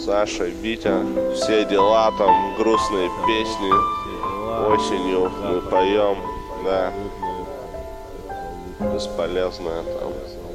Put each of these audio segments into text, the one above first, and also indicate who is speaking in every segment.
Speaker 1: Саша, Витя, все дела там, грустные песни. Осенью мы поем, да. Бесполезное там.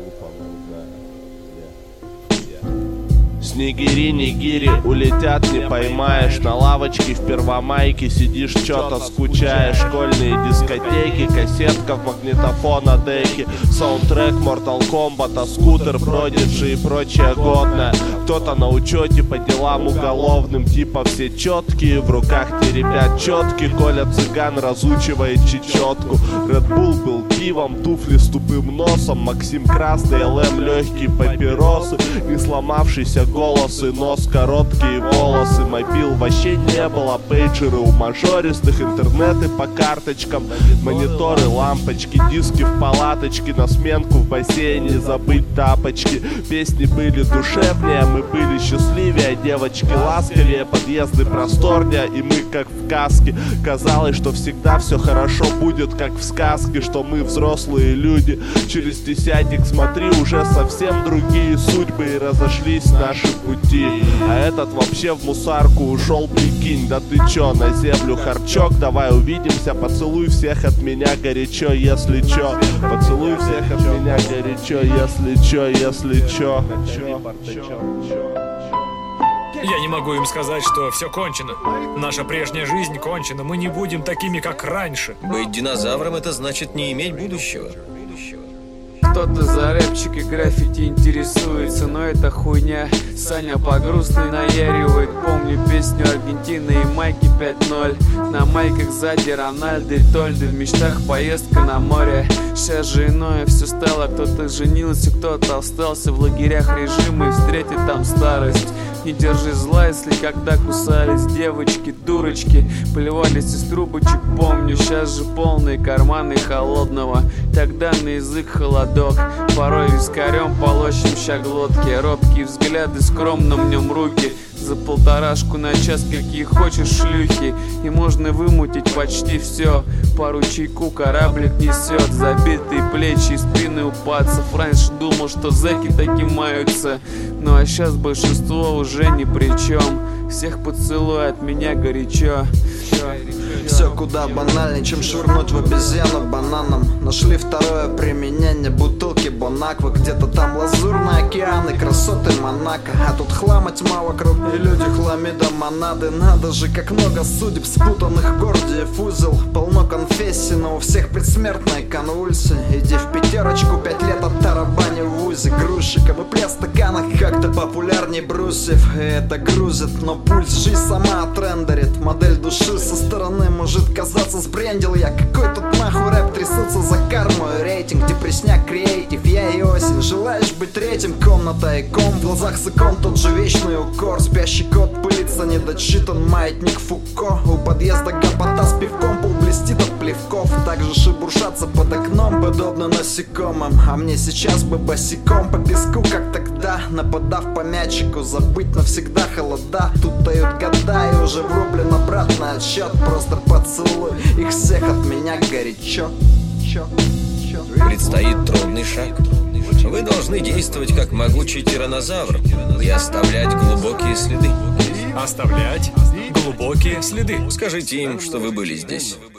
Speaker 1: Снегири, нигири, улетят, не поймаешь. На лавочке в Первомайке сидишь, чё-то скучаешь. Школьные дискотеки, кассетка в магнитофона деки, саундтрек Mortal Kombat, а скутер, Prodigy и прочее годное. Кто-то на учете по делам уголовным, типа все четкие, в руках теребят четки. Коля Цыган разучивает чечетку. Red Bull был пивом, туфли с тупым носом, Максим красный, ЛМ легкие папиросы, не сломавшийся голос и нос, короткие волосы. Мобил вообще не было, пейджеры у мажористых, интернеты по карточкам, мониторы, лампочки, диски в палаточке, на сменку в бассейне забыть тапочки. Песни были душевнее, мы были счастливее, девочки ласковее, подъезды просторнее, и мы как в каске. Казалось, что всегда все хорошо будет, как в сказке, что мы взрослые люди. Через десятик, смотри, уже совсем другие судьбы, и разошлись наши пути. А этот вообще в мусарку ушел, прикинь. Да ты чё, на землю харчок, давай увидимся, поцелуй всех от меня горячо, если чё. Поцелуй всех от меня горячо, если чё, если чё.
Speaker 2: Я не могу им сказать, что все кончено. Наша прежняя жизнь кончена. Мы не будем такими, как раньше.
Speaker 3: Быть динозавром — это значит не иметь будущего.
Speaker 4: Кто-то за рэпчик и граффити интересуется, но это хуйня. Саня по грустной наяривает. Помню песню Аргентины и Майки 5-0. На майках сзади Рональдо и Тольдо. В мечтах поездка на море. Сейчас же иное все стало. Кто-то женился, кто-то остался в лагерях режима и встретит там старость. Не держи зла, если когда кусались девочки, дурочки, плевались из трубочек, помню. Сейчас же полные карманы холодного, тогда на язык холодок. Порой вискарем полощем щаглотки, робкие взгляды, скромно мнем руки. За полторашку на час какие хочешь шлюхи, и можно вымутить почти все. Пару чайку кораблик несет, забитые плечи и спины у пацев. Раньше думал, что зэки таким маются, ну а сейчас большинство уже ни при чем. Всех поцелуй от меня горячо.
Speaker 5: Все куда банальнее, чем швырнуть в обезьяну бананом. Нашли второе применение бутылки Бонаквы. Где-то там лазурные океаны, красоты Монако. А тут хлама тьма вокруг, и люди хламида монады. Надо же, как много судеб, спутанных гордиев узел. Полно конфессий, но у всех предсмертные конвульсии. Иди в пятерочку, 5 лет от тарабани в вузе. Грузчиков и плес в стаканах как-то популярней брусьев. И это грузит, но пульс жизнь сама отрендерит. Модель души со стороны может казаться, сбрендил я. Какой тут нахуй рэп, трясутся за карму и рейтинг. Депресняк, креатив, я и осень. Желаешь быть третьим, комната и ком. В глазах с икон тот же вечный укор. Спящий кот пылится, недочитан маятник Фуко. У подъезда гопота с пивком, пол блестит от плевков. Также шебуршатся под окном, подобно насекомым. А мне сейчас бы босиком по песку, как тогда, нападав по мячику. Забыть навсегда холода. Тут дают года и уже врублен обратный отсчет. Просто поцелуй их всех от меня горячо.
Speaker 3: Предстоит трудный шаг. Вы должны действовать как могучий тираннозавр и оставлять глубокие следы.
Speaker 2: Оставлять глубокие следы.
Speaker 3: Скажите им, что вы были здесь.